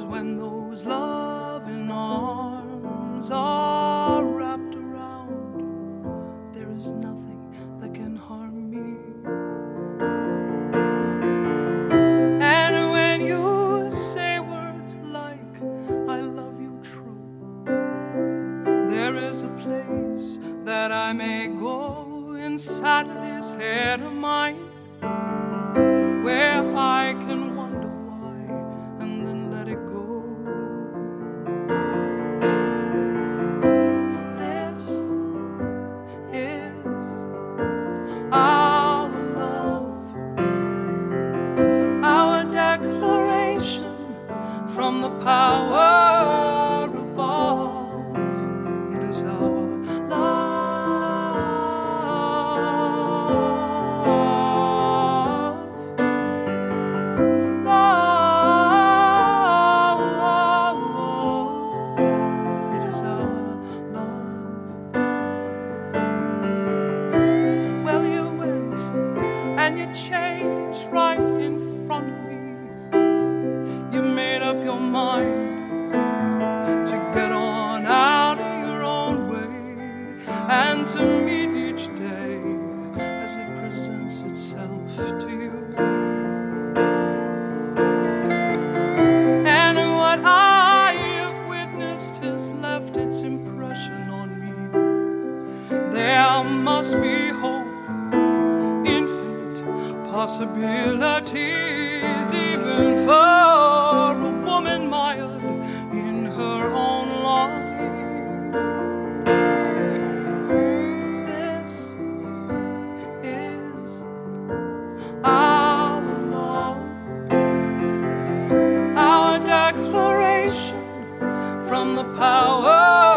when those loving arms are wrapped around, there is nothing that can harm me. And when you say words like, I love you true, there is a place that I may go inside of this head of mine, where I can wonder why and then let it go. This is our love, our declaration from the power above. It is our love. And you changed right in front of me. You made up your mind to get on out of your own way and to meet each day as it presents itself to you. And what I have witnessed has left its impression on me. There must be hope, possibilities, even for a woman mired in her own longing. This is our love, our declaration from the power